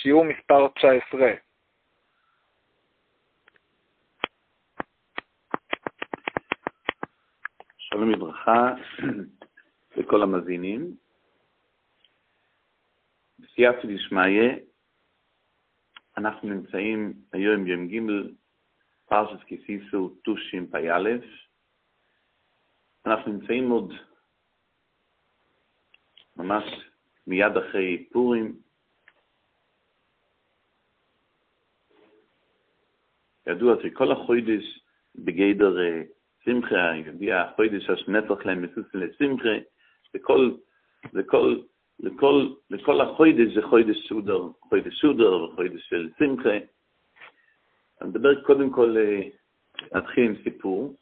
שיעור מספר 19. שלום וברכה לכל המאזינים. בסייעתא דשמיא, אנחנו נמצאים היום יום ג' פרשת כי תישא תשפ"א. אנחנו נמצאים עוד ממש מיד אחרי פורים. ידוע שכל החודש בגדר שמחה, יגיע החודש השנצח להם מסוס לשמחה, לכל החודש זה חודש סודר וחודש של שמחה. אני מדבר קודם כל, נתחיל עם סיפור.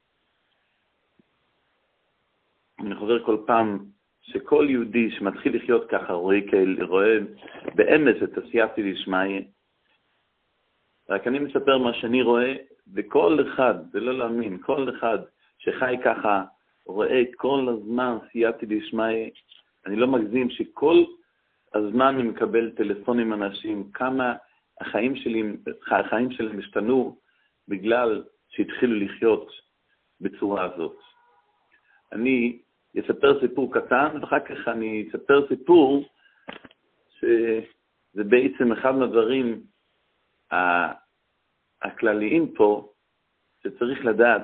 אני חוזר כל פעם שכל יהודי שמתחיל לחיות ככה רואה באמת את הסייעתא דשמיא. רק אני מספר מה שאני רואה, וכל אחד, זה לא להאמין, כל אחד שחי ככה רואה כל הזמן סייעתא דשמיא. אני לא מגזים שכל הזמן אני מקבל טלפונים אנשים, כמה החיים שלהם השתנו בגלל שהתחילו לחיות בצורה הזאת. אני אספר סיפור קטן, ואחר כך אני אספר סיפור שזה בעצם אחד מהדברים הכלליים פה, שצריך לדעת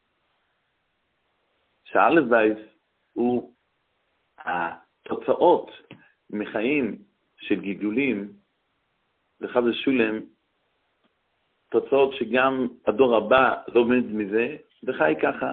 שאלף בייס הוא התוצאות מחיים של גידולים לחד ושולם, תוצאות שגם הדור הבא לומד מזה וחי ככה.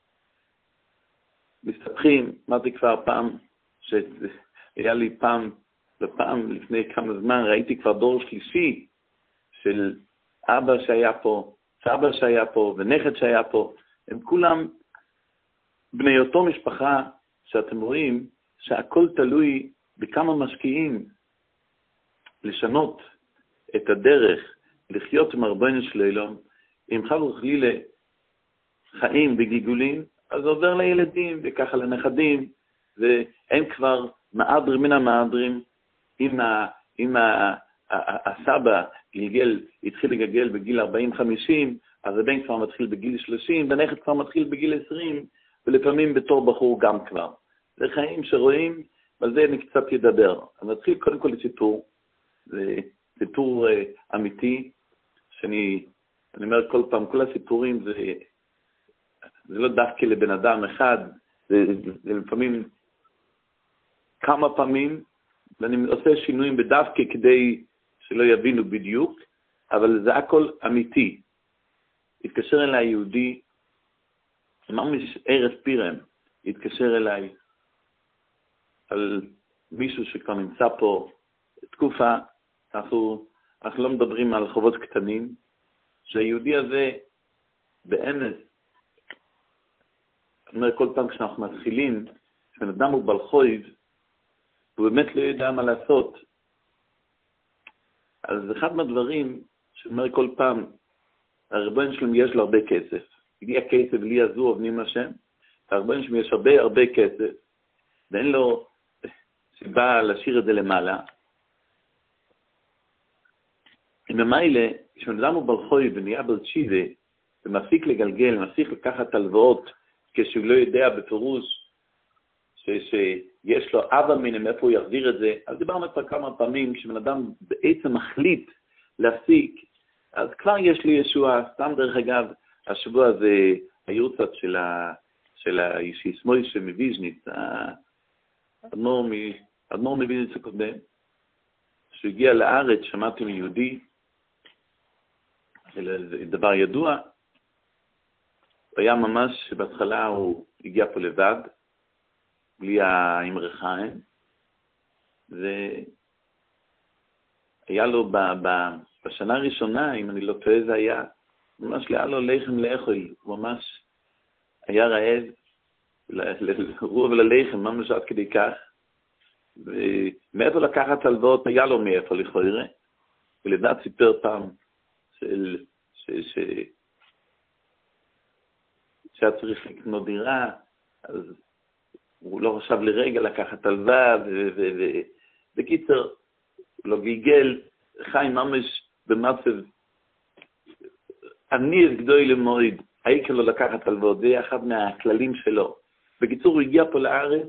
מסתבכים, אמרתי כבר פעם, שהיה לי פעם לפני כמה זמן, ראיתי כבר דור שלישי של אבא שהיה פה, סבא שהיה פה ונכד שהיה פה. הם כולם בני אותו משפחה, שאתם רואים שהכל תלוי בכמה משקיעים לשנות את הדרך, לחיות עם ריבונו של עולם. אם חס וחלילה חיים בגיגולים, אז עובר לילדים וככה לנכדים, והם כבר מעדרים מן המעדרים. אם הסבא התחיל לגלגל בגיל 40-50, אז הבן כבר מתחיל בגיל 30, והנכד כבר מתחיל בגיל 20, ולפעמים בתור בחור גם כבר. זה חיים שרואים, ועל זה אני קצת ידבר. אני אתחיל קודם כל לסיפור, זה סיפור אמיתי, שאני אומר כל פעם, כל הסיפורים זה לא דווקא לבן אדם אחד, זה לפעמים כמה פעמים, ואני עושה שינויים בדווקא כדי שלא יבינו בדיוק, אבל זה הכל אמיתי. התקשר אליי יהודי, ממש ערב פירם, התקשר אליי על מישהו שכבר נמצא פה תקופה. אנחנו לא מדברים על חובות קטנים, שהיהודי הזה באמת, אני אומר כל פעם כשאנחנו מתחילים, כשבן אדם הוא בלחויב, הוא באמת לא יודע מה לעשות. אז אחד מהדברים שאומר כל פעם, הריבונו שלנו יש לו הרבה כסף. הגיע כסף בלי הזו עובדים השם, הריבונו שלנו יש הרבה כסף, ואין לו סיבה להשאיר את זה למעלה. במילא, כשבן אדם הוא בלחויב ונהיה בלתשיבה, ומפסיק לגלגל, מפסיק לקחת הלוואות, כשהוא לא יודע בפירוש שיש לו אבא מינים איפה הוא יחזיר את זה. אז דיברנו כבר כמה פעמים, כשבן אדם בעצם מחליט להפסיק, אז כבר יש לי ישועה. סתם דרך אגב, השבוע הזה היורצת של האיש שמואל מוויז'ניץ, האדמו"ר מוויז'ניץ הקודם, שהוא הגיע לארץ, שמעתי מיהודי, זה דבר ידוע, הוא היה ממש, בהתחלה הוא הגיע פה לבד, בלי האמרי חיים, והיה לו בשנה הראשונה, אם אני לא טועה זה היה, ממש היה לו לחם לאכול, הוא ממש היה רעב, לרוב ללחם, ממש עד כדי כך, ומאיפה לקחת הלוואות, היה לו מאיפה לכאורה, ולדעת סיפר פעם שהיה צריך לקנות דירה, אז הוא לא חשב לרגע לקחת הלוואה, בקיצר, הוא לא גלגל, חי ממש במצב, אני גדול למועד, העיקר לא לקחת הלוואות, זה אחד מהכללים שלו. בקיצור, הוא הגיע פה לארץ,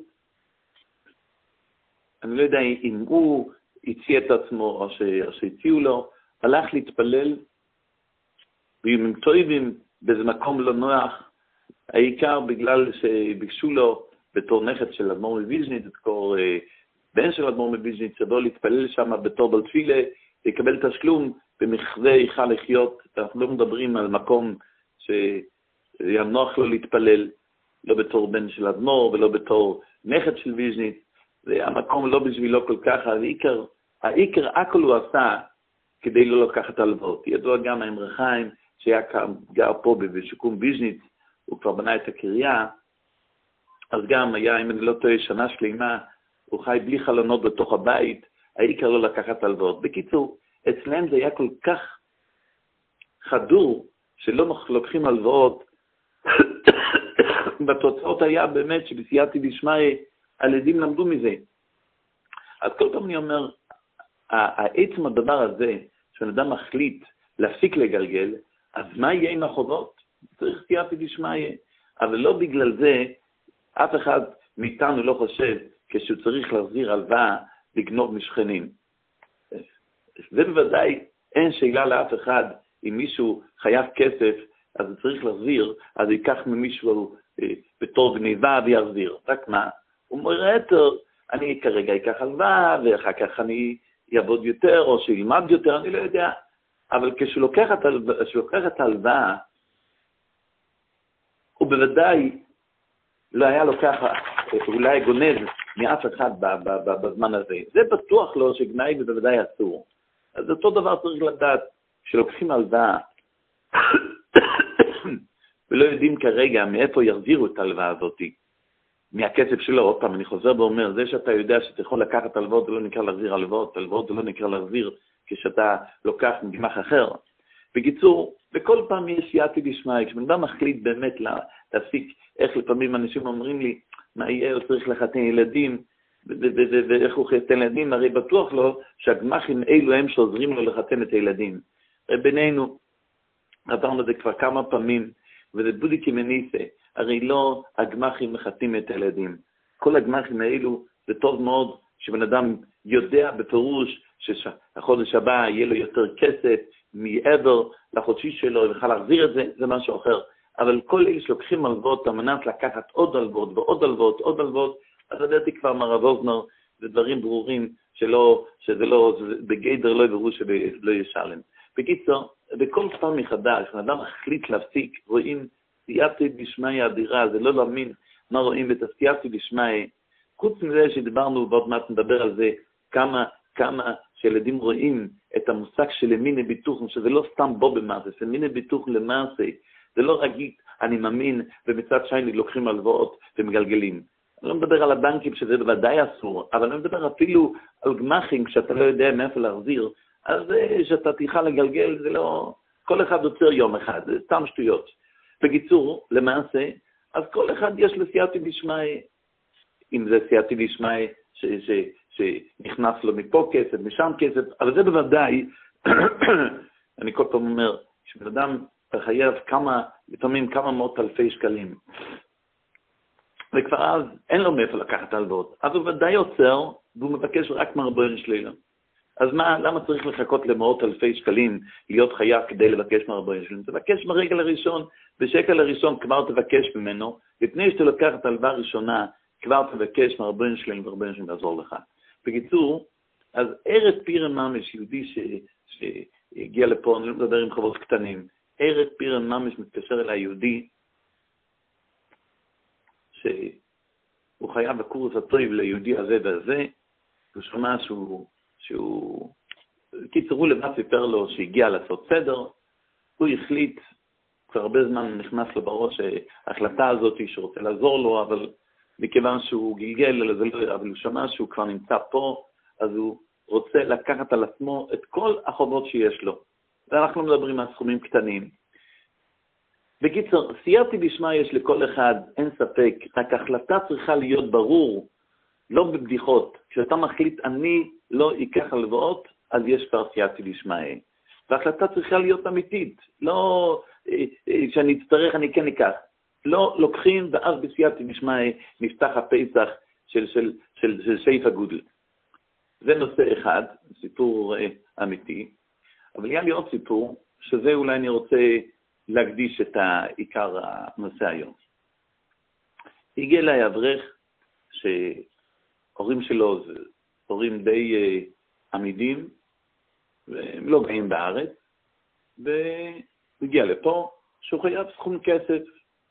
אני לא יודע אם הוא הציע את עצמו או שהציעו לו, הלך להתפלל, ואם הם טובים באיזה מקום לא נוח, העיקר בגלל שביקשו לו בתור נכד של אדמו"ר מוויז'ניץ, בתור בן של אדמו"ר מוויז'ניץ, שבוא להתפלל שם בתור בלתפילה, יקבל תשלום במכזה יכל לחיות. אנחנו לא מדברים על מקום שהיה נוח לו להתפלל, לא בתור בן של אדמו"ר ולא בתור נכד של ויז'ניץ, זה המקום לא בשבילו כל כך. העיקר הכל הוא עשה כדי לא לקחת הלוואות. ידוע גם האמר חיים שהיה גר פה בשיקום ויז'ניץ, הוא כבר בנה את הקריה, אז גם היה, אם אני לא טועה, שנה שלמה, הוא חי בלי חלונות בתוך הבית, העיקר לא לקחת הלוואות. בקיצור, אצלם זה היה כל כך חדור, שלא לוקחים הלוואות, בתוצאות היה באמת שבסייעתי דשמיא, הילדים למדו מזה. אז כל פעם אני אומר, העצם הדבר הזה, שאדם מחליט להפסיק לגלגל, אז מה יהיה עם החובות? צריך סייעתי דשמיא. אבל לא בגלל זה, אף אחד מאיתנו לא חושב כשהוא צריך להחזיר הלוואה לגנוב משכנים. זה בוודאי אין שאלה לאף אחד, אם מישהו חייב כסף, אז הוא צריך להחזיר, אז הוא ייקח ממישהו בתור גניבה ויחזיר. רק מה? הוא אומר, אני כרגע אקח הלוואה, ואחר כך אני אעבוד יותר, או שילמד יותר, אני לא יודע. אבל כשהוא לוקח את ההלוואה, הוא בוודאי לא היה לוקח, אולי גונב מאף אחד בזמן הזה. זה בטוח לא שגנאי ובוודאי אסור. אז אותו דבר צריך לדעת, שלוקחים הלוואה, ולא יודעים כרגע מאיפה יחזירו את ההלוואה הזאת, מהכסף שלו. עוד פעם, אני חוזר ואומר, זה שאתה יודע שאתה יכול לקחת הלוואות, זה לא נקרא להחזיר הלוואות, הלוואות זה לא נקרא להחזיר כשאתה לוקח מגמח אחר. בקיצור, בכל פעם יש סייעתי דשמיא, כשבן אדם מחליט באמת להפסיק, איך לפעמים אנשים אומרים לי, מה יהיה, הוא צריך לחתן ילדים, ואיך הוא חתן ילדים, הרי בטוח לו שהגמחים אלו הם שעוזרים לו לחתן את הילדים. בינינו, עברנו את זה כבר כמה פעמים, וזה בודי כמניסה, הרי לא הגמחים מחתנים את הילדים. כל הגמחים האלו, זה טוב מאוד שבן אדם יודע בפירוש שהחודש הבא יהיה לו יותר כסף מעבר לחודשי שלו, ויוכל להחזיר את זה, זה משהו אחר. אבל כל אלה שלוקחים הלוואות, על מנת לקחת עוד הלוואות ועוד הלוואות, עוד הלוואות, אז ידעתי כבר מהרב אוזנר, זה דברים ברורים שזה לא, בגדר לא יברו שלא ישלם. בקיצור, בכל פעם מחדש, כשאדם מחליט להפסיק, רואים סייעתי דשמיא אדירה, זה לא להאמין מה רואים את הסייעתי דשמיא. חוץ מזה שדיברנו, ועוד מעט נדבר על זה, כמה שילדים רואים את המושג של מיני ביטוח, שזה לא סתם בו במעשה, זה מיני ביטוח למעשה, זה לא רגיל, אני מאמין, ומצד שני לוקחים הלוואות ומגלגלים. אני לא מדבר על הבנקים שזה בוודאי אסור, אבל אני מדבר אפילו על גמחים, כשאתה לא יודע מאיפה להחזיר, אז שאתה תוכל לגלגל, זה לא, כל אחד עוצר יום אחד, זה סתם שטויות. בקיצור, למעשה, אז כל אחד יש לו סייעתי דשמיא, אם זה סייעתי דשמיא שנכנס לו מפה כסף, משם כסף, אבל זה בוודאי, אני כל פעם אומר, שבן אדם חייב לפעמים כמה מאות אלפי שקלים, וכבר אז אין לו מאיפה לקחת הלוואות, אז הוא ודאי עוצר, והוא מבקש רק מהרבוין שלנו. אז למה צריך לחכות למאות אלפי שקלים להיות חייב כדי לבקש מהרבוין שלנו? תבקש ברגע הראשון, בשקל הראשון כבר תבקש ממנו, לפני שאתה לוקח את ההלוואה הראשונה, כבר תבקש מהרבוין שלנו, והרבוין שלנו יעזור לך. בקיצור, אז ארץ פירם ממש, יהודי שהגיע לפה, אני לא מדבר עם חובות קטנים, ארץ פירם ממש מתקשר אל היהודי, שהוא חייב בקורס הטוב ליהודי הזה והזה, הוא שומע שהוא קיצרו לבד סיפר לו שהגיע לעשות סדר, הוא החליט, כבר הרבה זמן נכנס לו בראש ההחלטה הזאת שרוצה לעזור לו, אבל מכיוון שהוא גלגל, אבל הוא שמע שהוא כבר נמצא פה, אז הוא רוצה לקחת על עצמו את כל החובות שיש לו. ואנחנו מדברים על סכומים קטנים. בקיצור, סייעתי דשמיא יש לכל אחד, אין ספק, רק החלטה צריכה להיות ברור, לא בבדיחות. כשאתה מחליט, אני לא אקח הלוואות, אז יש כבר סייעתא דשמיא. וההחלטה צריכה להיות אמיתית, לא שאני אצטרך, אני כן אקח. לא לוקחים, ואז בסייעתא דשמיא נפתח הפסח של סייף הגודל. זה נושא אחד, סיפור אמיתי. אבל היה לי עוד סיפור, שזה אולי אני רוצה להקדיש את העיקר הנושא היום. הגיע אליי אברך, שהורים שלו זה הורים די עמידים, והם לא גאים בארץ, והגיע לפה שהוא חייב סכום כסף.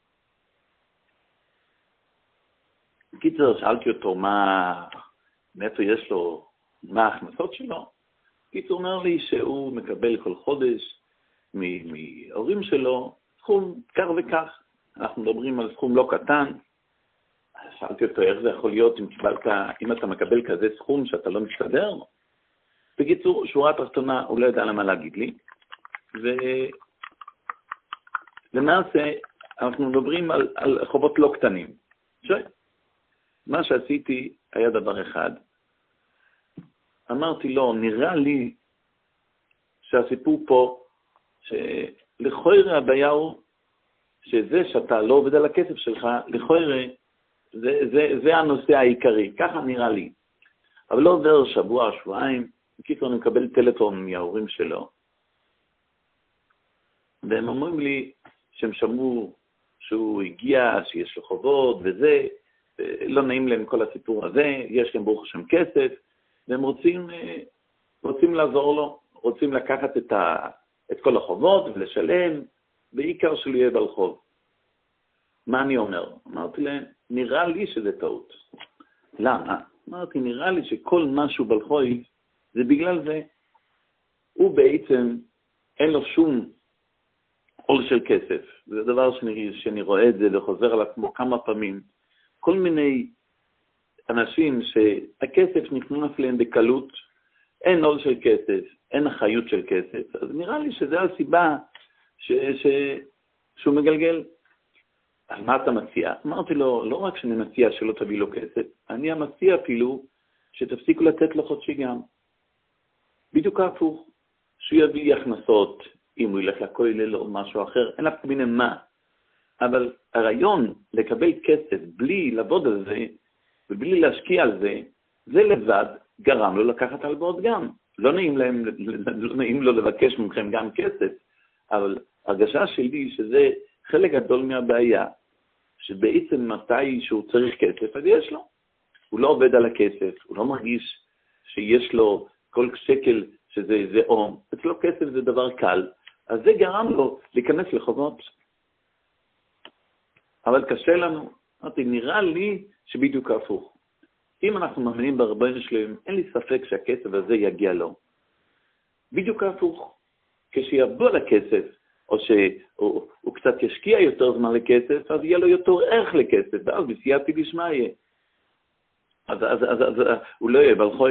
קיצר, שאלתי אותו מאיפה יש לו, מה ההכנסות שלו. קיצר אומר לי שהוא מקבל כל חודש מההורים שלו סכום כך וכך. אנחנו מדברים על סכום לא קטן. שאלתי אותו איך זה יכול להיות אם אתה מקבל כזה סכום שאתה לא מסתדר. בקיצור, שורה תחתונה, הוא לא יודע למה להגיד לי. ולמעשה, אנחנו מדברים על חובות לא קטנים. מה שעשיתי היה דבר אחד. אמרתי לו, נראה לי שהסיפור פה, שלכאורה הבעיה הוא, שזה שאתה לא עובד על הכסף שלך, לכאורה, זה הנושא העיקרי. ככה נראה לי. אבל לא עובר שבוע, שבועיים, בקיצור אני מקבל טלפון מההורים שלו, והם אומרים לי שהם שמעו שהוא הגיע, שיש לו חובות וזה, לא נעים להם כל הסיפור הזה, יש להם ברוך השם כסף, והם רוצים לעזור לו, רוצים לקחת את כל החובות ולשלם, בעיקר שלא יהיה בעל חוב. מה אני אומר? אמרתי להם, נראה לי שזה טעות. למה? אמרתי, נראה לי שכל משהו בעל חוב, זה בגלל זה, הוא בעצם, אין לו שום עול של כסף. זה דבר שאני רואה את זה וחוזר על עצמו כמה פעמים. כל מיני אנשים שהכסף נכנס להם בקלות, אין עול של כסף, אין אחריות של כסף. אז נראה לי שזו הסיבה שהוא מגלגל. אז מה אתה מציע? אמרתי לו, לא רק שאני מציע שלא תביא לו כסף, אני מציע אפילו שתפסיקו לתת לו חודשי גם. בדיוק הפוך, שהוא יביא הכנסות, אם הוא ילך לכולל או משהו אחר, אין אף מיני מה. אבל הרעיון לקבל כסף בלי לעבוד על זה, ובלי להשקיע על זה, זה לבד גרם לו לקחת הלוואות גם. לא נעים לו לבקש מכם גם כסף, אבל הרגשה שלי שזה חלק גדול מהבעיה, שבעצם מתי שהוא צריך כסף, אז יש לו. הוא לא עובד על הכסף, הוא לא מרגיש שיש לו כל שקל שזה עום. אצלו כסף זה דבר קל, אז זה גרם לו להיכנס לחובות. אבל קשה לנו. אמרתי, נראה לי שבדיוק הפוך. אם אנחנו מאמינים ברבנו שלהם, אין לי ספק שהכסף הזה יגיע לו. בדיוק הפוך. כשיעבדו על הכסף, או שהוא קצת ישקיע יותר זמן לכסף, אז יהיה לו יותר ערך לכסף, ואז בסייעתא דשמיא. אז הוא לא יהיה בעל חוב.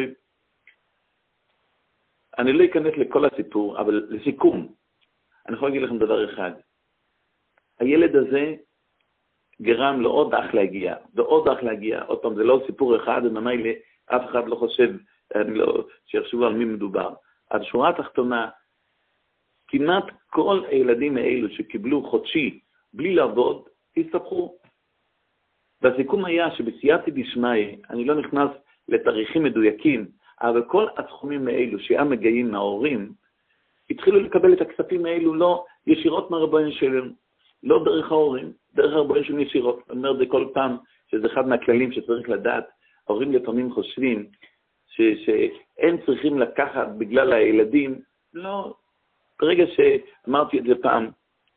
אני לא אכנס לכל הסיפור, אבל לסיכום, אני יכול להגיד לכם דבר אחד. הילד הזה גרם לו עוד אח להגיע, ועוד אח להגיע. עוד פעם, זה לא סיפור אחד, וממילא אף אחד לא חושב שיחשבו על מי מדובר. אז שורה התחתונה, כמעט כל הילדים האלו שקיבלו חודשי בלי לעבוד, הסתבכו. והסיכום היה שבסייעתא דשמיא, אני לא נכנס לתאריכים מדויקים, אבל כל התחומים האלו שהם מגיעים מההורים, התחילו לקבל את הכספים האלו לא ישירות מהרבנים שלהם, לא דרך ההורים, דרך הרבנים שלהם ישירות. אני אומר את זה כל פעם, שזה אחד מהכללים שצריך לדעת. ההורים לפעמים חושבים שהם צריכים לקחת בגלל הילדים. לא, ברגע שאמרתי את זה פעם,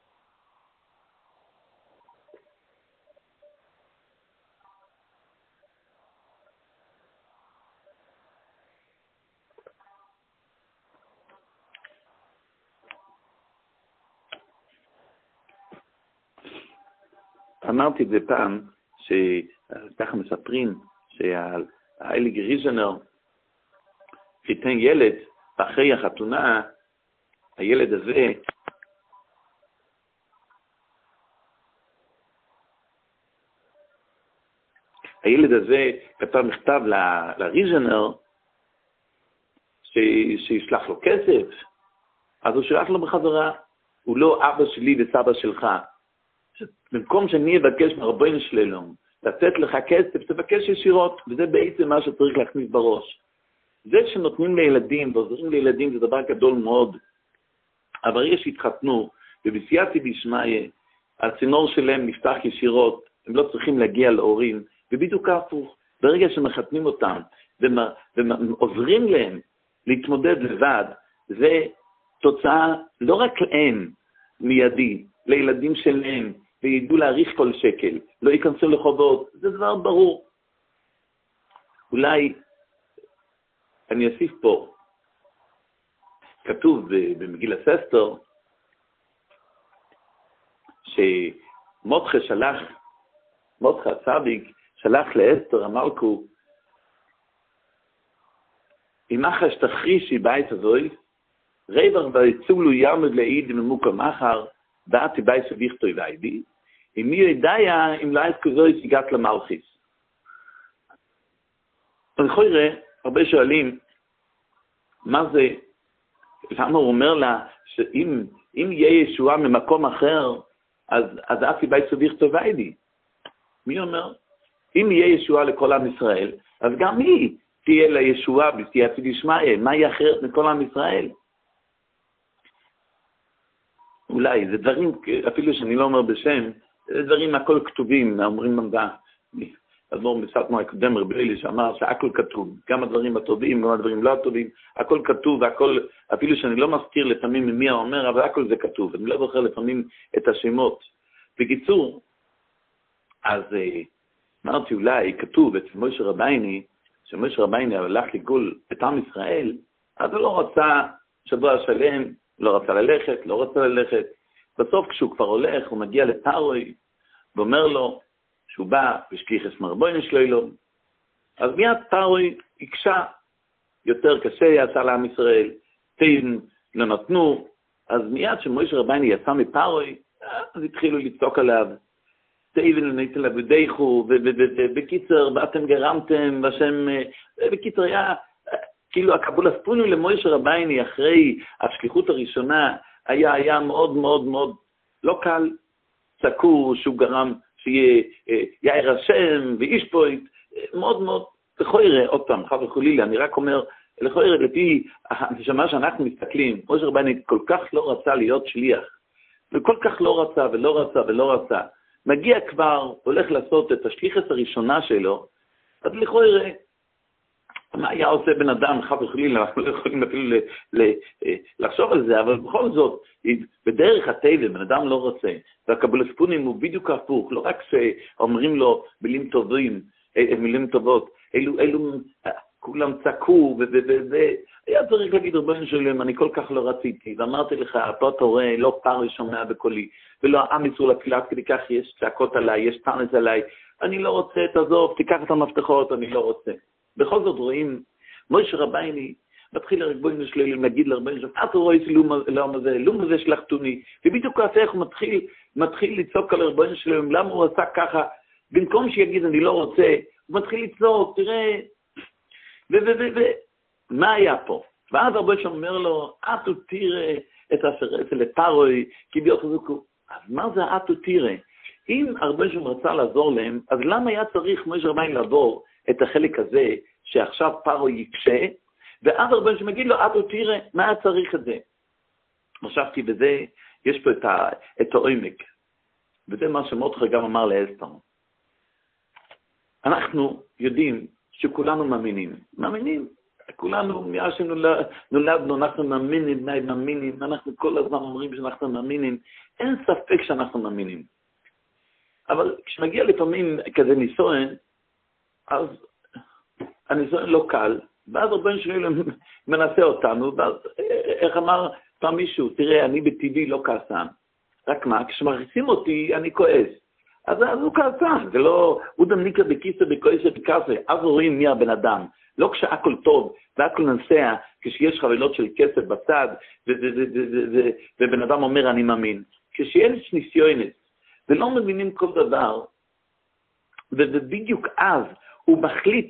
שככה מספרים שהאלי גריז'נר חיתן ילד, אחרי החתונה, הילד הזה כתב מכתב לריז'נר, שישלח לו כסף, אז הוא שלח לו בחזרה, הוא לא אבא שלי וסבא שלך. במקום שאני אבקש מהרבנו שלנו, לתת לך כסף, תבקש ישירות, וזה בעצם מה שצריך להכניס בראש. זה שנותנים לילדים ועוזרים לילדים זה דבר גדול מאוד, אבל יש שהתחתנו, ובסייעתי בשמיה, הצינור שלהם נפתח ישירות, הם לא צריכים להגיע להורים, ובדיוק הפוך, ברגע שמחתנים אותם, ועוזרים להם להתמודד לבד, זה תוצאה לא רק להם מיידי, לילדים שלהם, וידעו להעריך כל שקל, לא ייכנסו לחובות, זה דבר ברור. אולי אני אוסיף פה, כתוב במגיל אסתר, שמרדכי הצדיק שלח לאסתר המלכו, אם אחש תחרישי בית הזוי, רווח ויצולו יעמד לעיד ממוקם אחר, דעתי בית סביכתו ויידי, אם מי ידעיה, אם לא היית כזוי שיגעת למלכיס. אז חוירה, הרבה שואלים, מה זה, למה הוא אומר לה, שאם יהיה ישועה ממקום אחר, אז דעתי בית סביכתו ויידי. מי אומר? אם יהיה ישועה לכל עם ישראל, אז גם היא תהיה לה ישועה בסייעתא דשמיא, מה היא אחרת מכל עם ישראל? אולי, זה דברים, אפילו שאני לא אומר בשם, זה דברים הכל כתובים, אומרים במדע. אדמו"ר מסתמא הקודם רבי אלי שאמר שהכל כתוב, גם הדברים הטובים, גם הדברים לא הטובים, הכל כתוב והכל, אפילו שאני לא מזכיר לפעמים ממי האומר, אבל הכל זה כתוב, אני לא זוכר לפעמים את השמות. בקיצור, אז אמרתי אולי, כתוב אצל משה רבייני, שמשה רבייני הלך לגאול את עם ישראל, אז הוא לא רצה שבוע שלם, לא רצה ללכת, בסוף כשהוא כבר הולך, הוא מגיע לפרוי, ואומר לו, שהוא בא ושליח מרבוין שלו, אז מיד פרוי הקשה, יותר קשה יצא לעם ישראל, תאים לא נתנו, אז מיד שמשה רבייני יצא מפרוי, אז התחילו לצעוק עליו, תאים ונתן לבדיחו, ובקיצר, באתם גרמתם, והשם, בקיצר היה, כאילו הקבול הספונים למשה רבייני אחרי השליחות הראשונה, היה מאוד מאוד מאוד לא קל, צעקו שהוא גרם, שיהיה יאיר השם ואיש פה, מאוד מאוד, לכוירא, עוד פעם, חבר חולילה, אני רק אומר, לכוירא, לפי הנשמה שאנחנו מסתכלים, משה רבייני כל כך לא רצה להיות שליח, וכל כך לא רצה, מגיע כבר, הולך לעשות את השליחת הראשונה שלו, אז לכוירא, מה היה עושה בן אדם, חבר חולילה, אנחנו לא יכולים אפילו לחשוב על זה, אבל בכל זאת, בדרך הטבע, בן אדם לא רוצה, והקבול הספונים הוא בדיוק הפוך, לא רק שאומרים לו מילים טובות, אלו כולם צעקו, היה צריך להגיד רבנו שלהם, אני כל כך לא רציתי, ואמרתי לך, פה אתה רואה, לא פרוי שומע בקולי, ולא עם יצאו לתפילה, כדי כך יש צעקות עליי, יש פרנס עליי, אני לא רוצה, תעזוב, תיקח את המפתחות, אני לא רוצה. בכל זאת רואים, משה רבייני מתחיל לרבנו שלהם, להגיד לרבנו שלהם, אתה רואה איזה לום הזה שלחתוני, ובדיוק ככה הוא מתחיל לצעוק על הרבנו שלהם, למה הוא עשה ככה, במקום שיגיד אני לא רוצה, הוא מתחיל לצעוק, תראה, מה היה פה? ואז הרבנו שלהם אומר לו, אתו תראה את הסרט לפרוי, כי ביוק חזוקו, אז מה זה אתו תראה? אם הרבנו שלהם רצה לעזור להם, אז למה היה צריך משה רבייני לעבור את החלק הזה, שעכשיו פרוי יקשה, ואז הרבנו שמגיד לו, אתו תראה, מה היה צריך את זה? חשבתי בזה, יש פה את העומק, וזה מה שמרדכי גם אמר לאסתר. אנחנו יודעים שכולנו מאמינים, כולנו, מאז שנולדנו, אנחנו מאמינים, אנחנו כל הזמן אומרים שאנחנו מאמינים, אין ספק שאנחנו מאמינים. אבל כשמגיע לפעמים כזה ניסיון, אז הניסיון לא קל, ואז רבנו שלנו מנסה אותנו, ואז איך אמר פעם מישהו, תראה, אני בטבעי לא כעסן, רק מה, כשמכניסים אותי אני כועס, אז הוא כעסן, זה לא, הוא דמניקה בקיסה בכועסה בכעסה, אז רואים מי הבן אדם, לא כשהכל טוב, והכל ננסע, כשיש חבילות של כסף בצד, ובן אדם אומר אני מאמין, כשיש ניסיונס, ולא מבינים כל דבר, ובדיוק אז הוא מחליט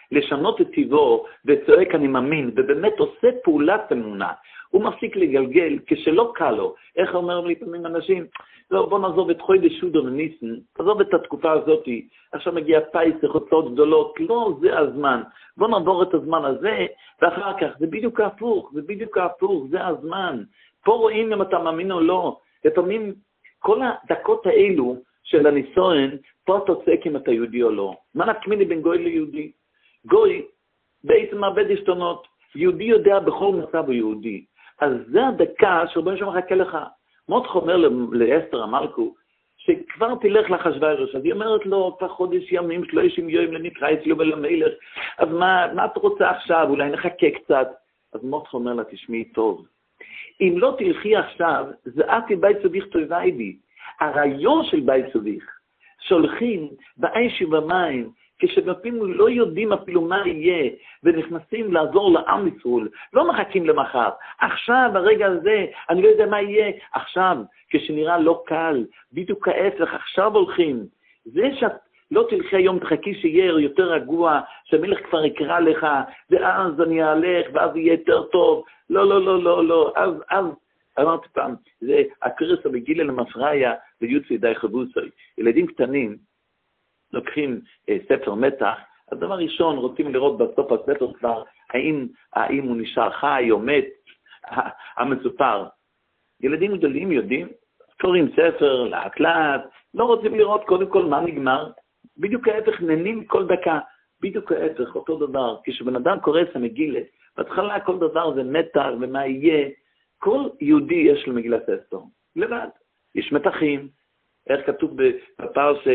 לשנות את טבעו וצועק אני מאמין, ובאמת עושה פעולת אמונה, הוא מפסיק לגלגל כשלא קל לו. איך אומר לי פעמים אנשים, לא, בוא נעזוב את חודש אדר וניסן, עזוב את התקופה הזאת, עכשיו מגיע פסח, הוצאות גדולות, לא, זה הזמן, בוא נעבור את הזמן הזה, ואחר כך, זה בדיוק ההפוך, זה הזמן. פה רואים אם אתה מאמין או לא, לפעמים כל הדקות האלו של הניסוין, פה אתה צועק אם אתה יהודי או לא. מה נקמיני בין גוי ליהודי? גוי בעצם מאבד השתונות, יהודי יודע בכל מצב הוא יהודי. אז זה הדקה שרבנו שם מחכה לך. מות חומר לאסתר המלכו, שכבר תלך לאחשוורוש, אז היא אומרת לו, כבר חודש ימים, 30 יום לנקרא אצלו ולמלך, אז מה אתה רוצה עכשיו? אולי נחכה קצת. אז מות חומר לה, תשמעי טוב. אם לא תלכי עכשיו, זה אתי בית סוביך טויבי בי. הרעיון של בית סוביך, שהולכים באש ובמים, כשבפעמים לא יודעים אפילו מה יהיה, ונכנסים לעזור לעם ישראל, לא מחכים למחר. עכשיו, הרגע הזה, אני לא יודע מה יהיה. עכשיו, כשנראה לא קל, בדיוק ההפך, עכשיו הולכים. זה שאת לא תלכי היום, תחכי שיהיה יותר רגוע, שהמלך כבר יקרא לך, ואז אני אהלך, ואז יהיה יותר טוב. לא. אז אמרתי פעם, זה הקרס המגילה למפריה, ויוצא די חבוסוי. ילדים קטנים, לוקחים ספר מתח, אז דבר ראשון רוצים לראות בסוף הספר כבר האם הוא נשאר חי או מת, המסופר. ילדים גדולים יודעים, קוראים ספר לאט לאט, לא רוצים לראות קודם כל מה נגמר, בדיוק ההפך, נהנים כל דקה, בדיוק ההפך, אותו דבר. כשבן אדם קורא את המגילה, בהתחלה כל דבר זה מתח ומה יהיה, כל יהודי יש לו מגילת אסתר, לבד. יש מתחים, איך כתוב בפרשה,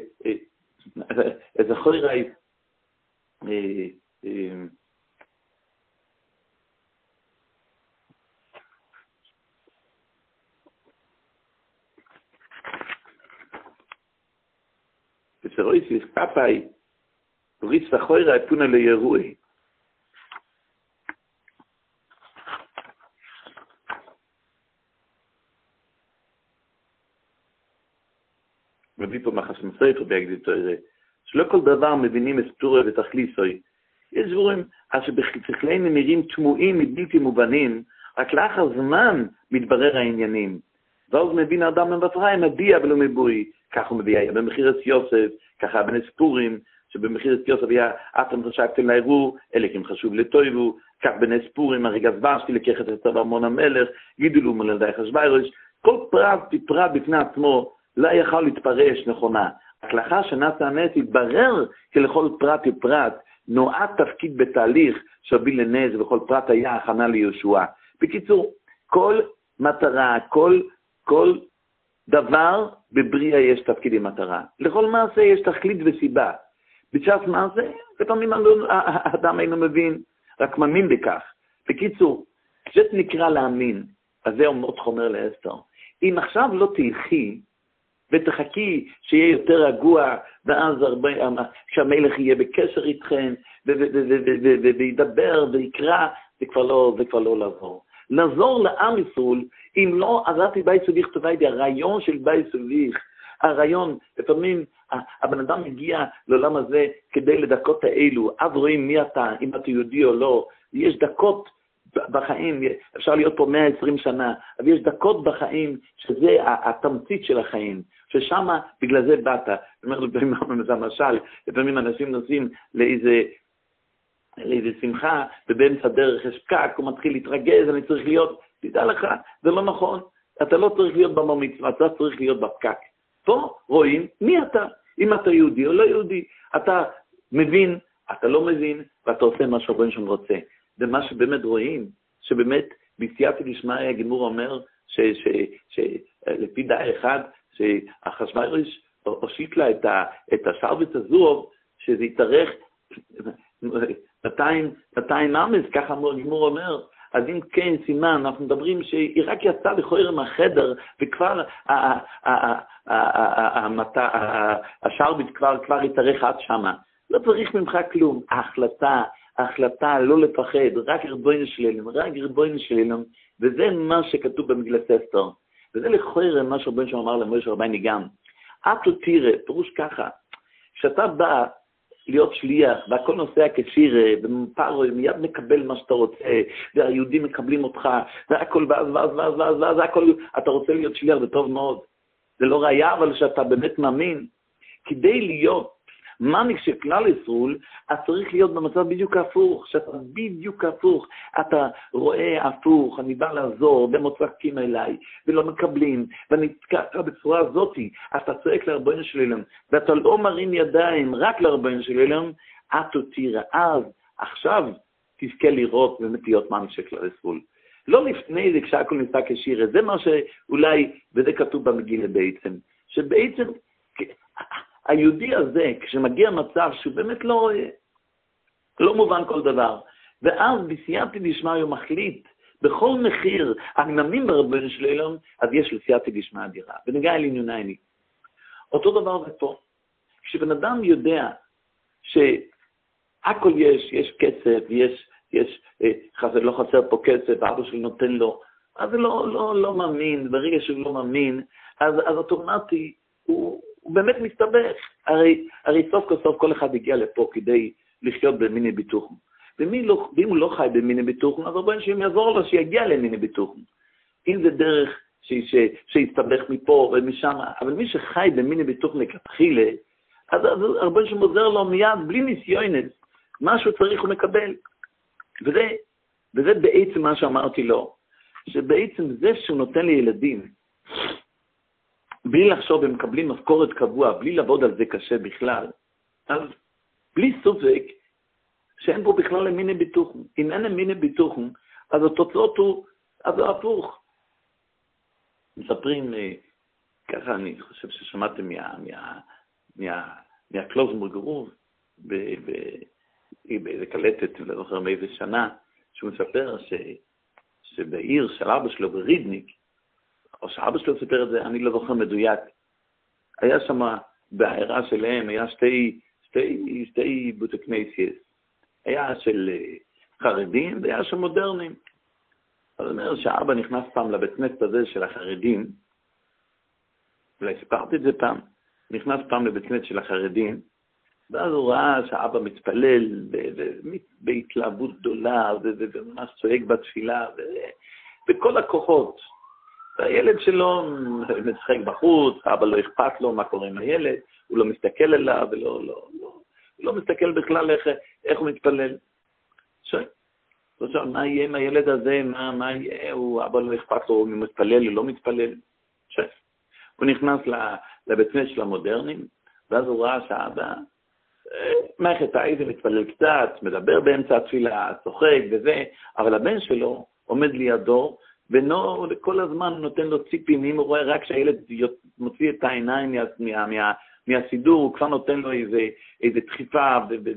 איזה חוירי, ושרויסיס פאפאי, ריץ וחוירי פונה לירוי. מביא פה מחסם ספר בהקדיתו הזה, שלא כל דבר מבינים אסתוריה ותכליסוי. יש דברים, אז שבשכלנו נראים תמוהים מבלתי מובנים, רק לאחר זמן מתברר העניינים. ואז מבין האדם מבפריים, מביע ולא מבוי. כך הוא מביע, במחירת יוסף, ככה בנס פורים, שבמחירת יוסף היה, אתם חשבתם להירו, אלקים חשוב לטויבו, כך בנס פורים, הרגע זברשתי לקחת את ארמון המלך, גידולו מלדי חשוורוש, כל פרט בפני עצמו, לא יכל להתפרש נכונה. רק לאחר שנעשה הנס התברר כלכל פרט ופרט נועד תפקיד בתהליך שהוביל לנס, וכל פרט היה הכנה לישוע. בקיצור, כל מטרה, כל דבר בבריאה יש תפקיד עם מטרה. לכל מעשה יש תכלית וסיבה. בשעת מעשה, לפעמים האדם אינו מבין, רק מאמין בכך. בקיצור, כשאת נקרא להאמין, אז זה מאוד חומר לאסתר. אם עכשיו לא תלכי, ותחכי שיהיה יותר רגוע, ואז שהמלך יהיה בקשר איתכם, וידבר ויקרא, זה כבר לא לעזור. לעזור לעם ישראל, אם לא עזרתי בית סוביך טובי, הרעיון של בית סוביך, הרעיון, לפעמים הבן אדם מגיע לעולם הזה כדי לדקות האלו, אז רואים מי אתה, אם אתה יהודי או לא, יש דקות בחיים, אפשר להיות פה 120 שנה, אבל יש דקות בחיים שזה התמצית של החיים, ששם בגלל זה באת. אומר לפעמים, למשל, לפעמים אנשים נוסעים לאיזה שמחה, ובאמצע דרך יש פקק, הוא מתחיל להתרגז, אני צריך להיות, תדע לך, זה לא נכון, אתה לא צריך להיות במצווה, אתה צריך להיות בפקק. פה רואים מי אתה, אם אתה יהודי או לא יהודי, אתה מבין, אתה לא מבין, ואתה עושה מה שרבנו שם רוצה. ומה שבאמת רואים, שבאמת בסייעתא דשמיא הגמור אומר, שלפי דעה אחד, שהאחשוורוש הושיט לה את השרביט הזו, שזה יתארך 200 אמס, ככה הגמור אומר. אז אם כן, סימן, אנחנו מדברים שהיא רק יצאה לכאורה מהחדר, וכבר השרביט כבר יתארך עד שמה. לא צריך ממך כלום. ההחלטה לא לפחד, רק ריבונו שלנו, וזה מה שכתוב במגילת אסתר. וזה לכאורה מה שרבנו אמר למשה רבנו גם. את לא תראה, פירוש ככה, כשאתה בא להיות שליח, והכל נוסע כשיר, ופער מיד מקבל מה שאתה רוצה, והיהודים מקבלים אותך, והכל, ואז הכל, אתה רוצה להיות שליח, זה טוב מאוד. זה לא ראיה, אבל שאתה באמת מאמין. כדי להיות מנהיג של כלל ישראל, אתה צריך להיות במצב בדיוק הפוך, שאתה בדיוק הפוך, אתה רואה הפוך, אני בא לעזור, ומוצקים אליי, ולא מקבלים, ואני ככה בצורה הזאת, אתה צועק לרבונו של עולם, ואתה לא מרים ידיים רק לרבונו של עולם, אתה תראה, אז עכשיו תזכה לראות באמת להיות מנהיג של כלל ישראל. לא לפני זה כשהכל נמצא כשיר, זה מה שאולי, וזה כתוב במגילה בעצם, שבעצם היהודי הזה, כשמגיע מצב שהוא באמת לא מובן כל דבר, ואז בסייעתא דשמיא הוא מחליט, בכל מחיר, אני מאמין ברבנו של עולם, אז יש לו סייעתא דשמיא אדירה, ונגיע אל ענייננו. אותו דבר ופה, כשבן אדם יודע שהכל יש כסף, לא חסר פה כסף, אבא שלי נותן לו, אז הוא לא מאמין, ברגע שהוא לא מאמין, אז אוטומטי הוא באמת מסתבך. הרי סוף כל סוף כל אחד הגיע לפה כדי לחיות במיני ביטוחם. ואם הוא לא חי במיני ביטוחם, אז רבנו שהם יעזור לו שיגיע למיני ביטוחם. אם זה דרך שיסתבך מפה ומשם, אבל מי שחי במיני ביטוחם לכתחילה, אז רבנו שהם עוזר לו מיד, בלי ניסיונס, מה שהוא צריך הוא מקבל. וזה בעצם מה שאמרתי לו, שבעצם זה שהוא נותן לילדים, בלי לחשוב הם מקבלים משכורת קבוע, בלי לעבוד על זה קשה בכלל, אז בלי סופק שאין פה בכלל מיני ביטוחם. אם אין מיני ביטוחם, אז התוצאות הוא הפוך. מספרים, ככה אני חושב ששמעתם מהקלוזמור גרוב, בקלטת, לא זוכר מאיזה שנה, שהוא מספר שבעיר של אבא שלו ברידניק, או שאבא שלו סיפר את זה, אני לא זוכר מדויק, היה שם בעירה שלהם, היה שתי בותי כנסיות, היה של חרדים והיה של מודרנים. אז אומר שאבא נכנס פעם לבית כנסת הזה של החרדים, אולי סיפרתי את זה פעם, נכנס פעם לבית כנסת של החרדים, ואז הוא ראה שהאבא מתפלל בהתלהבות גדולה, וממש צועק בתפילה, וכל הכוחות. והילד שלו משחק בחוץ, האבא לא אכפת לו מה קורה עם הילד, הוא לא מסתכל אליו, לא מסתכל בכלל איך הוא מתפלל. מה יהיה עם הילד הזה, מה יהיה, האבא לא אכפת לו, הוא מתפלל או לא מתפלל. הוא נכנס לבית כנסת של המודרנים, ואז הוא ראה שהאבא, מערכת העיזה מתפלל קצת, מדבר באמצע התפילה, צוחק וזה, אבל הבן שלו עומד לידו, וכל הזמן נותן לו ציפים, אם הוא רואה רק שהילד מוציא את העיניים מהסידור, הוא כבר נותן לו איזה דחיפה,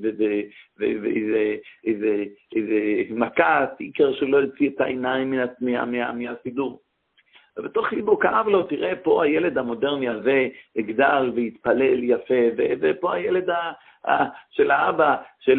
ואיזה מכה, עיקר שלא יוציא את העיניים מהסידור. ובתוך ליבו כאב לו, תראה, פה הילד המודרני הזה יגדל ויתפלל יפה, ופה הילד של האבא,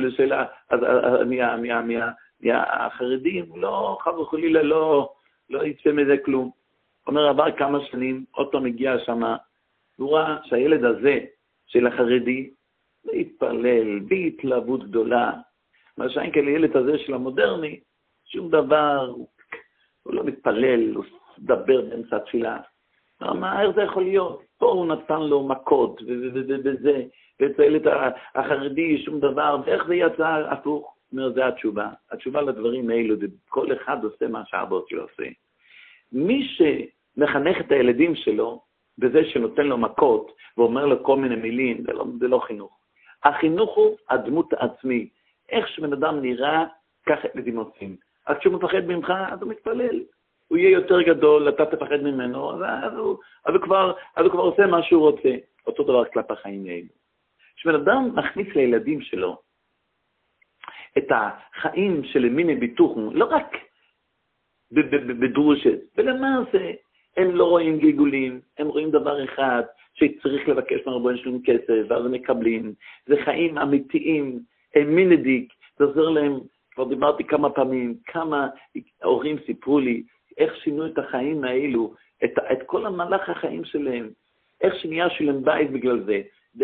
מהחרדים, לא, חס וחלילה, לא יצא מזה כלום. אומר, עבר כמה שנים, עוד פעם הגיע שמה, הוא ראה שהילד הזה של החרדי, להתפלל, בהתלהבות גדולה, מה שאין כאלה ילד הזה של המודרני, שום דבר, הוא לא מתפלל, הוא מדבר באמצע התפילה. איך זה יכול להיות? פה הוא נתן לו מכות, וזה, ואצל הילד החרדי, שום דבר, ואיך זה יצא הפוך? אומר, זה התשובה. התשובה לדברים האלו, כל אחד עושה מה שהאבא שלו עושה. מי שמחנך את הילדים שלו, בזה שנותן לו מכות, ואומר לו כל מיני מילים, זה לא חינוך. החינוך הוא הדמות העצמי. איך שבן אדם נראה, ככה ילדים עושים. אז כשהוא מפחד ממך, אז הוא מתפלל. הוא יהיה יותר גדול, אתה תפחד ממנו, אז הוא כבר עושה מה שהוא רוצה. אותו דבר כלפי החיים האלו. כשבן אדם מכניס לילדים שלו את החיים של מיני ביטוח, לא רק בדרושת, ולמעשה הם לא רואים גלגולים, הם רואים דבר אחד, שצריך לבקש מהרבן שלהם כסף, ואז הם מקבלים. זה חיים אמיתיים, הם מינדיק, זה עוזר להם, כבר דיברתי כמה פעמים, כמה הורים סיפרו לי, איך שינו את החיים האלו, את כל המהלך החיים שלהם, איך שנהיה שלהם בית בגלל זה, דרך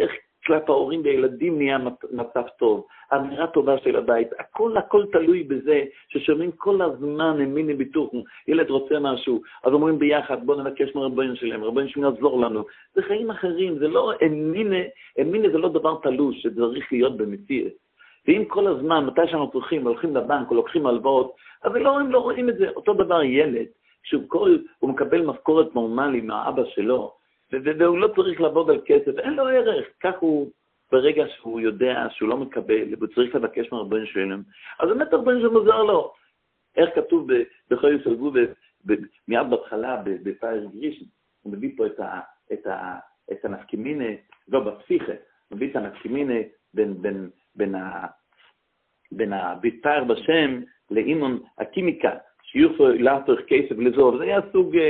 כלפי ההורים וילדים נהיה מצב טוב, אמירה טובה של הבית, הכל תלוי בזה ששומעים כל הזמן אמיני ביטוח, ילד רוצה משהו, אז אומרים ביחד, בוא נבקש מרבן שלהם, רבן שלהם יעזור לנו, זה חיים אחרים, זה לא, אמיני זה לא דבר תלוש, שצריך להיות במציאות. ואם כל הזמן, מתי שאנחנו הולכים לבנק או לוקחים הלוואות, אז הם לא רואים את זה. אותו דבר ילד, הוא מקבל משכורת נורמלי מהאבא שלו, והוא לא צריך לעבוד על כסף, אין לו ערך. כך הוא, ברגע שהוא יודע שהוא לא מקבל, והוא צריך לבקש מהרבן שלהם, אז באמת הרבן שלהם עוזר לו. איך כתוב בכל יסלבו, מיד בהתחלה, בפאר גריש, הוא מביא פה את הנפקימינה, לא בפסיכה, הוא מביא את הנפקימינה בין הביטר בשם לאימון הקימיקה, שיוכלו להתוך כסף לזור. זה היה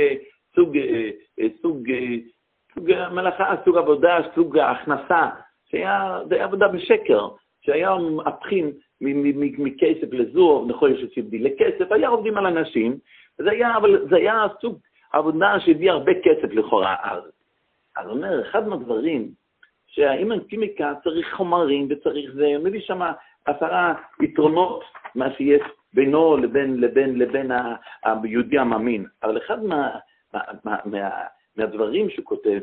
סוג מלאכה, סוג עבודה, סוג הכנסה, זה היה עבודה בשקר, שהיה הפכים מכסף לזור, נכון שסיבדי לכסף, היה עובדים על אנשים, אבל זה היה סוג עבודה שהביא הרבה כסף לכאורה הארץ. אז אומר, אחד מהדברים, שהאימון קימיקה צריך חומרים וצריך זה, מביא שם 10 יתרונות מה שיש בינו לבין היהודי המאמין. אבל אחד מהדברים שהוא כותב,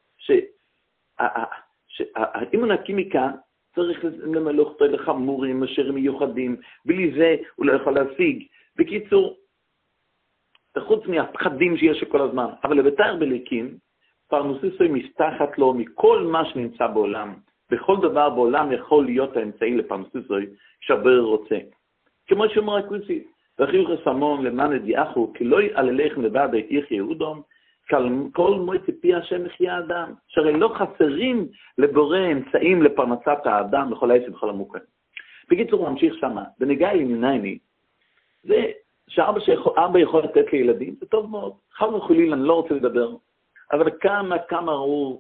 שהאימון הקימיקה צריך למלוך אותו לחמורים, אשר מיוחדים, בלי זה הוא לא יכול להשיג. בקיצור, חוץ מהפחדים שיש כל הזמן, אבל לבתר בליקים, פרנוסיסוי מסתחת לו מכל מה שנמצא בעולם. בכל דבר בעולם יכול להיות האמצעי לפרנוסיסוי שהבר רוצה. כמו שאומר הקודשי, וחיוך הסמון למען הדיחו, כי לא יעלליכם לבד היתיך יהודום, כל מועצת פי השם יחיה האדם, שהרי לא חסרים לבורא אמצעים לפרנסת האדם בכל העצם בכל המוקרים. בקיצור, הוא ממשיך שמה, ונגע אלימינייני, זה שאבא יכול לתת לילדים, זה טוב מאוד. חד וחליל, אני לא רוצה לדבר, אבל כמה ראו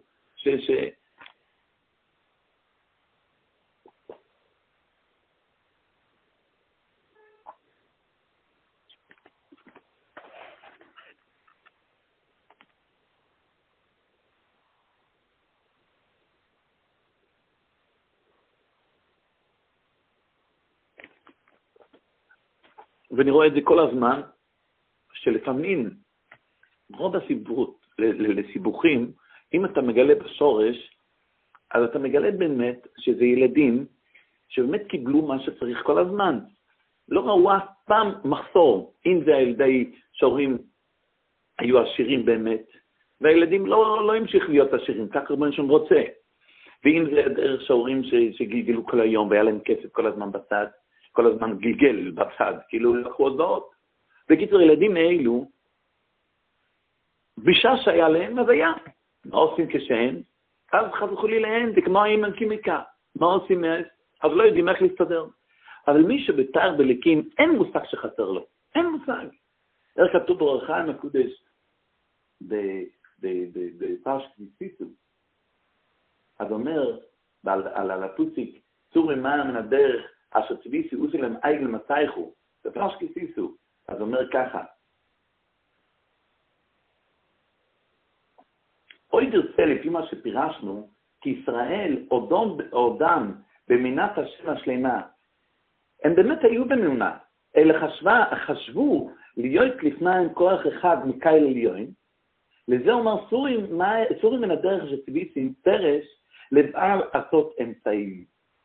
ואני רואה את זה כל הזמן, שלפעמים רוב הסיבות לסיבוכים, אם אתה מגלה בשורש, אז אתה מגלה באמת שזה ילדים שבאמת קיבלו מה שצריך כל הזמן. לא ראו אף פעם מחסור, אם זה הילדי שהורים היו עשירים באמת, והילדים לא המשיך להיות עשירים, כך רבן שם רוצה. ואם זה דרך שההורים שגלגלו כל היום, והיה להם כסף כל הזמן בצד, כל הזמן גלגל בצד, כאילו לקחו הודעות. בקיצור, ילדים האלו, בשעה שהיה להם, אז היה. מה עושים כשהם? אז חזכו לי להם, זה כמו האימן קימיקה. מה עושים אז? אז לא יודעים איך להסתדר. אבל מי שבתר בליקים, אין מושג שחסר לו. אין מושג. איך כתוב ברכה עם הקודש, בפרשת ניסיסו, אז אומר, על הפוסיק, צור למען מן הדרך, אשר צביסי עושי להם עגל מצייכו, זה פרשת ניסיסו. אז אומר ככה, אוי דרצה לפי מה שפירשנו, כי ישראל עודם במינת השם השלמה, הם באמת היו במאונה, אלא חשבו להיות לפניהם כוח אחד מקייל עליון, לזה אומר סורים מן הדרך שצביסים פרש לבעל עשות אמצעים.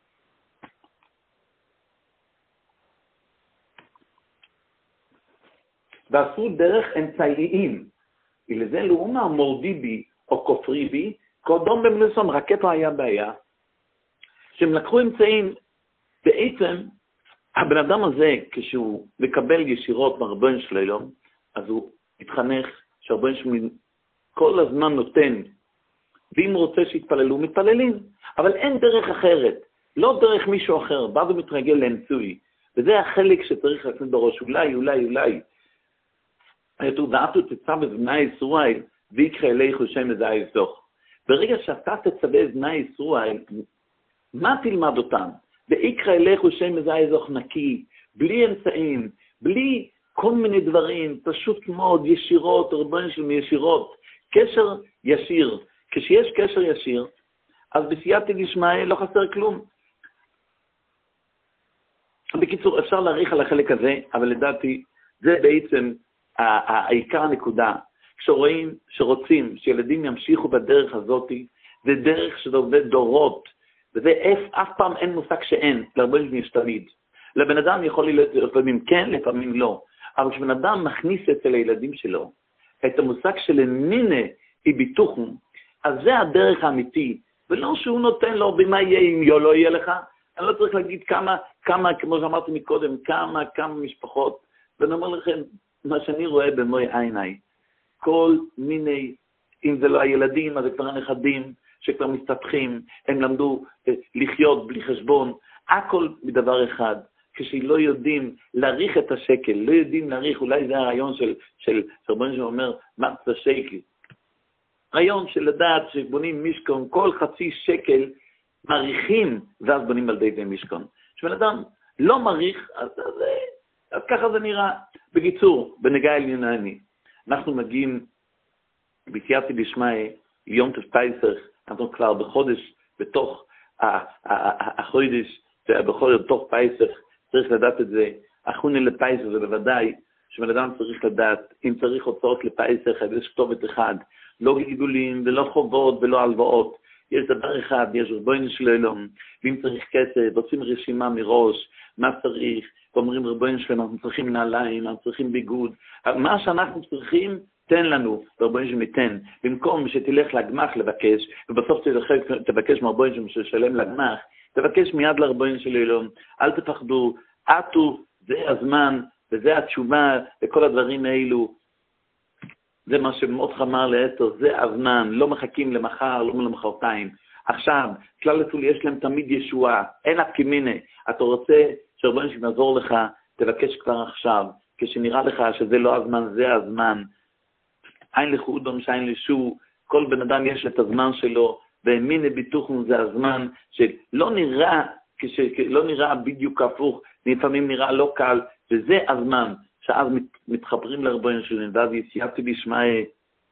ועשו דרך אמצעיים, ולזה לא אומר מורדי בי או כופרי בי, קודם במלוסום רקטו היה בעיה, שהם לקחו אמצעים, בעצם הבן אדם הזה, כשהוא מקבל ישירות מהרבן שלו, אז הוא מתחנך שהרבן שלו כל הזמן נותן, ואם הוא רוצה שיתפללו, מתפללים. אבל אין דרך אחרת, לא דרך מישהו אחר, בא ומתרגל לאמצעי. וזה החלק שצריך להכניס בראש, אולי. דעתו תצא בבני ישראל, ויקרא אליך שם מזהה יזוך. ברגע שאתה תצווה בני ישראל, מה תלמד אותם? ויקרא אליך שם מזהה יזוך נקי, בלי אמצעים, בלי כל מיני דברים, פשוט מאוד, ישירות, רבן של ישירות, קשר ישיר. כשיש קשר ישיר, אז בסייעתא דשמיא לא חסר כלום. בקיצור, אפשר להאריך על החלק הזה, אבל לדעתי זה בעצם העיקר הנקודה. כשרואים, שרוצים שילדים ימשיכו בדרך הזאת, זה דרך שזה עובד דורות, וזה אף פעם אין מושג שאין, לרבנו יש תמיד. לבן אדם יכול להיות לפעמים כן, לפעמים לא. אבל כשבן אדם מכניס אצל הילדים שלו את המושג של מינה היא ביטוחם, אז זה הדרך האמיתי, ולא שהוא נותן לו במה יהיה אם לא יהיה לך. אני לא צריך להגיד כמה, כמו שאמרתי מקודם, כמה משפחות, ואני אומר לכם, מה שאני רואה במוי עיניי, כל מיני, אם זה לא הילדים, אז זה כבר הנכדים שכבר מסתפחים, הם למדו לחיות בלי חשבון, הכל מדבר אחד, כשלא יודעים להעריך את השקל, לא יודעים להעריך, אולי זה הרעיון של רבנו שאומר, מה זה שקל? רעיון של לדעת שבונים משכון, כל חצי שקל מעריכים, ואז בונים על די משכון. שבן אדם לא מעריך, אז ככה זה נראה. בקיצור, בנגע עליונני, אנחנו מגיעים בסייעתא דשמיא, יום פסח, אנחנו כבר בחודש, בתוך החודש, בתוך פסח, צריך לדעת את זה, אחרוני לפסח זה בוודאי, שבן אדם צריך לדעת, אם צריך הוצאות לפסח, אז יש כתובת אחד, לא גידולים ולא חובות ולא הלוואות, יש דבר אחד, יש ריבונו של עולם, ואם צריך כסף, עושים רשימה מראש, מה צריך, ואומרים ריבונו של עולם, אנחנו צריכים נעליים, אנחנו צריכים ביגוד, מה שאנחנו צריכים, תן לנו, ריבונו של ייתן, במקום שתלך לגמ"ח לבקש, ובסוף תבקש מריבונו ששלם לגמ"ח, תבקש מיד לריבונו של עולם, אל תפחדו, עטו, זה הזמן, וזה התשובה, וכל הדברים האלו, זה מה שמאוד חמר לאסתר, זה הזמן, לא מחכים למחר, לא למחרתיים. עכשיו, כלל אצול יש להם תמיד ישועה, אין אף כמינה. אתה רוצה שרבנו שנעזור לך, תבקש כבר עכשיו, כשנראה לך שזה לא הזמן, זה הזמן. אין לחודום שאין לשו, כל בן אדם יש את הזמן שלו, והמינה ביטוחם זה הזמן שלא נראה, לא נראה בדיוק הפוך, לפעמים נראה לא קל, וזה הזמן. שאז מתחברים לרבנו שלנו, ואז יסייעתא דשמיא.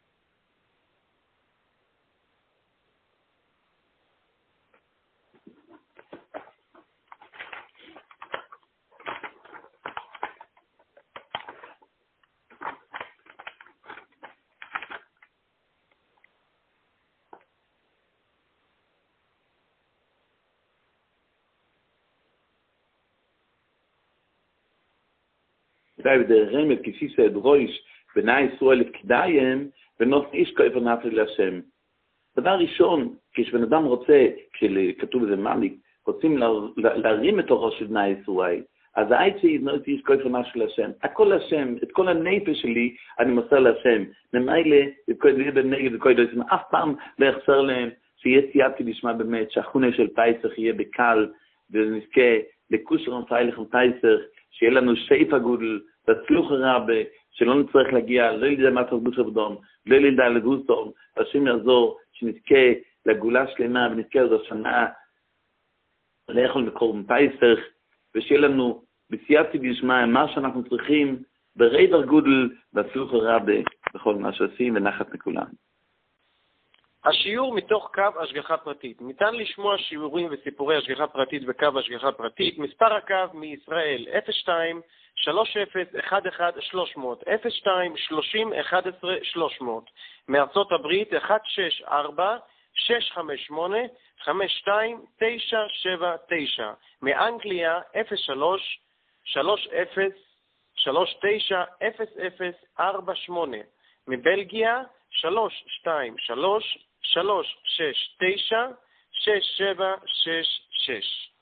ודאי רמז כסיסא דרויש בני ישראל לפקידיים ונוס איש כיפר נפש להשם. דבר ראשון, כשבן אדם רוצה, כשכתוב בזה מעמיק, רוצים להרים את אורו של בני ישראל, אז העצה יבנות איש כיפר נפש להשם. הכל להשם, את כל הנפש שלי אני מוסר להשם. ממילא, בנגד וכל דברים, אף פעם לא יחסר להם שיהיה סייעתא דשמיא באמת, שהחונה של פסח יהיה בקל, ונזכה לקושר ומפייך פסח, שיהיה לנו שפע גודל, תצלוח הרבה, שלא נצטרך להגיע, לא ידע מה תרבות שבדום, לא ידע לגוסום, השם יעזור, שנזכה לגאולה שלמה, ונזכה עוד השנה, לאכול מקורבן פסח, ושיהיה לנו בסייעתא דשמיא, מה שאנחנו צריכים, ברייבר גודל, תצלוח הרבה, בכל מה שעושים, ונחת מכולם. השיעור מתוך קו השגחה פרטית. ניתן לשמוע שיעורים וסיפורי השגחה פרטית בקו השגחה פרטית. מספר הקו מישראל 02 30 11 300 02 30 11 300. מארצות הברית 164 658 52 979. מאנגליה 03 30 39 0048. מבלגיה 323 369 6766